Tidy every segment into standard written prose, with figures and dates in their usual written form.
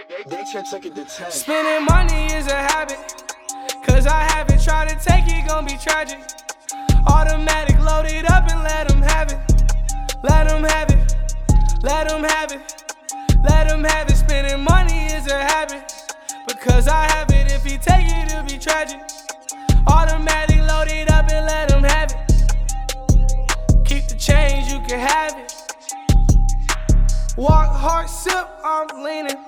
They took it to 10. Spending money is a habit, cause I haven't tried to take it, gon' be tragic. Automatic, load it up and let them have it. Let them have it, let them have it, let them have it. Spending money is a habit, because I have it. If he take it, it'll be tragic. Automatic, load it up and let them have it. Keep the change, you can have it. Walk hard, sip, I'm leaning.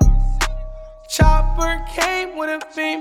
Chopper came with a beam.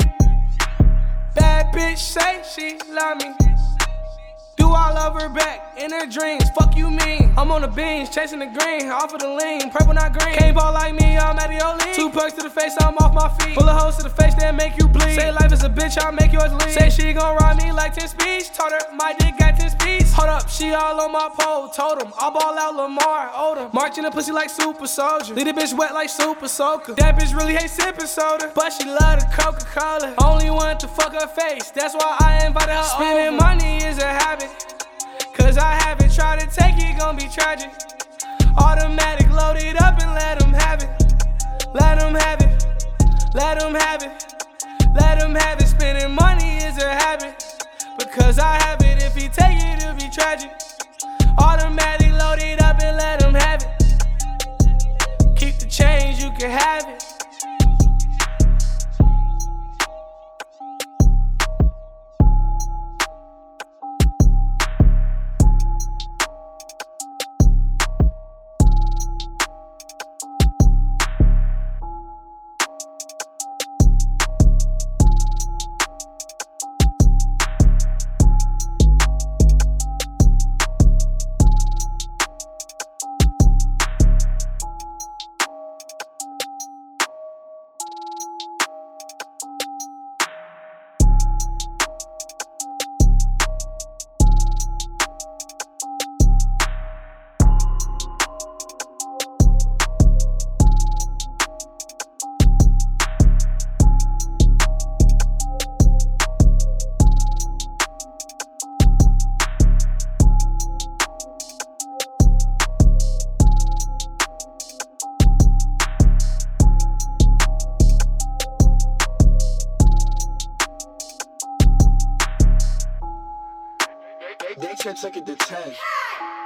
Bad bitch say she love me. Do I love her back in her dreams? Fuck you mean? I'm on the beans, chasing the green, off of the lean, purple not green. Can't ball like me, I'm at the Oli. 2 perks to the face, I'm off my feet. Full of hoes to the face that make you bleed. Say life is a bitch, I'll make yours leave. Say she gon' ride me like 10 speeds. Told her my dick got 10 speeds. Hold up, she all on my pole. Told him I'll ball out Lamar Odom. Marching the pussy like super soldier. Leave the bitch wet like super soaker. That bitch really hate sipping soda, but she love the Coca-Cola. Only want to fuck her face, that's why I invited her. Spending money is a habit, cause I haven't tried to take it, gon' be tragic. Automatic, load it up and let them have it. Let them have it, let them have it, let them have it. Spending money is a habit, because I have it. If he take it, it'll be tragic. Automatic, load it up and let them have it. Keep the change, you can have it. They took it to 10.